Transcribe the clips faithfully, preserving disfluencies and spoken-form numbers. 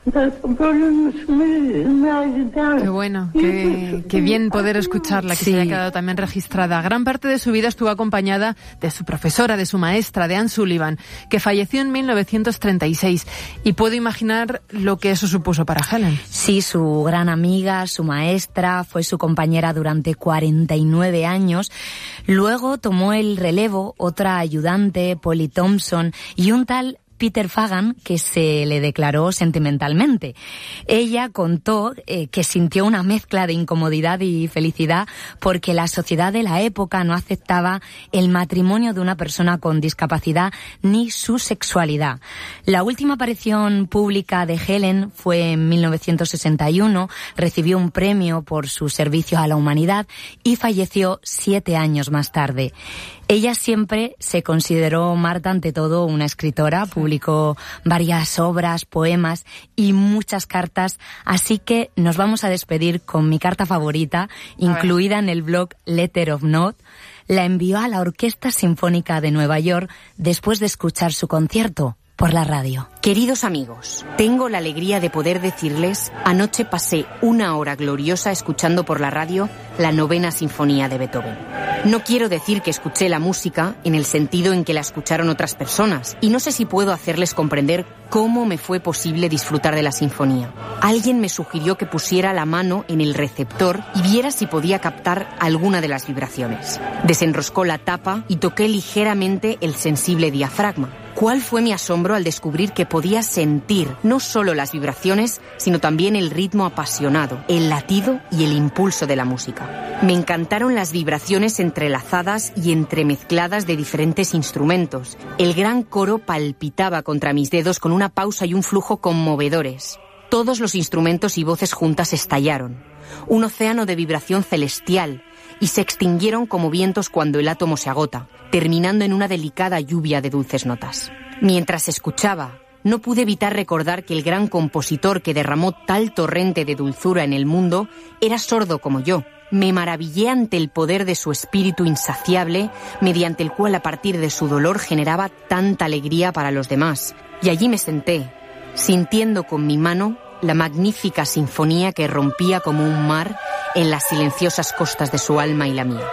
Qué bueno, qué, qué bien poder escucharla, que sí. Se haya quedado también registrada. Gran parte de su vida estuvo acompañada de su profesora, de su maestra, de Anne Sullivan, que falleció en mil novecientos treinta y seis. Y puedo imaginar lo que eso supuso para Helen. Sí, su gran amiga, su maestra, fue su compañera durante cuarenta y nueve años. Luego tomó el relevo otra ayudante, Polly Thompson, y un tal Peter Fagan, que se le declaró sentimentalmente. Ella contó eh, que sintió una mezcla de incomodidad y felicidad porque la sociedad de la época no aceptaba el matrimonio de una persona con discapacidad ni su sexualidad. La última aparición pública de Helen fue en mil novecientos sesenta y uno, recibió un premio por sus servicios a la humanidad y falleció siete años más tarde. Ella siempre se consideró, Marta, ante todo una escritora, publicó varias obras, poemas y muchas cartas, así que nos vamos a despedir con mi carta favorita, incluida en el blog Letter of Note. La envió a la Orquesta Sinfónica de Nueva York después de escuchar su concierto por la radio. Queridos amigos, tengo la alegría de poder decirles, anoche pasé una hora gloriosa escuchando por la radio la novena sinfonía de Beethoven. No quiero decir que escuché la música en el sentido en que la escucharon otras personas, y no sé si puedo hacerles comprender cómo me fue posible disfrutar de la sinfonía. Alguien me sugirió que pusiera la mano en el receptor y viera si podía captar alguna de las vibraciones. Desenroscó la tapa y toqué ligeramente el sensible diafragma. ¿Cuál fue mi asombro al descubrir que podía sentir no solo las vibraciones, sino también el ritmo apasionado, el latido y el impulso de la música? Me encantaron las vibraciones entrelazadas y entremezcladas de diferentes instrumentos. El gran coro palpitaba contra mis dedos con una pausa y un flujo conmovedores. Todos los instrumentos y voces juntas estallaron. Un océano de vibración celestial, y se extinguieron como vientos cuando el átomo se agota, terminando en una delicada lluvia de dulces notas. Mientras escuchaba, no pude evitar recordar que el gran compositor que derramó tal torrente de dulzura en el mundo era sordo como yo. Me maravillé ante el poder de su espíritu insaciable, mediante el cual a partir de su dolor generaba tanta alegría para los demás. Y allí me senté, sintiendo con mi mano la magnífica sinfonía que rompía como un mar en las silenciosas costas de su alma y la mía.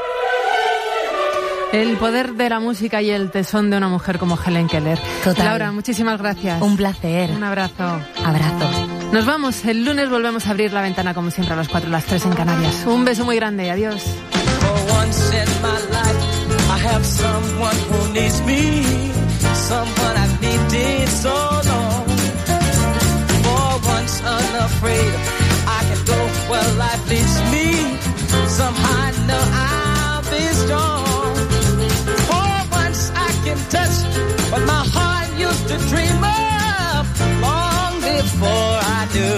El poder de la música y el tesón de una mujer como Helen Keller. Total. Laura, muchísimas gracias. Un placer. Un abrazo. Abrazo. Nos vamos. El lunes volvemos a abrir la ventana como siempre a las cuatro, a las tres en Canarias. Un beso muy grande. Adiós. Unafraid, I can go where life leads me. Somehow I know I'll be strong. For once I can touch what my heart used to dream of long before I knew.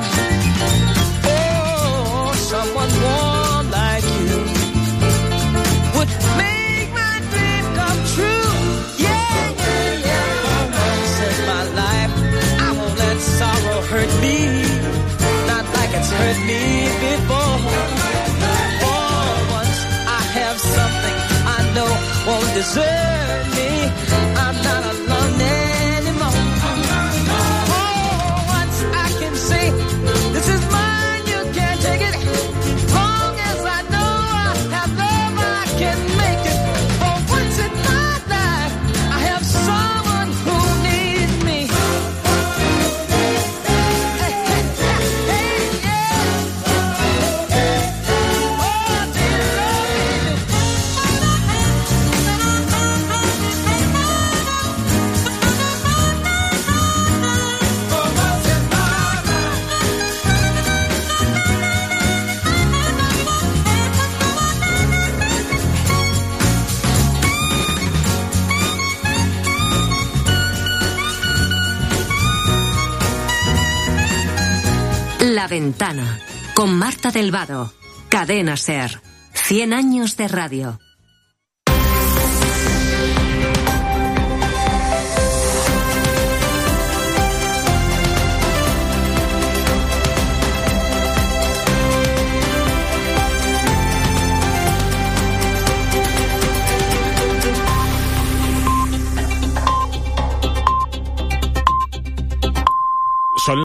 Oh, someone warm like you would make my dream come true. Yeah, yeah, yeah. For once in my life, I won't let sorrow hurt me, not like it's hurt me before. For once I have something I know won't desert me. I'm not alone anymore. For once I can say, this is mine, you can't take it. Long as I know I have love, I can make it. For once in my life, I have someone who needs me. La Ventana, con Marta del Vado. Cadena SER. cien años de radio.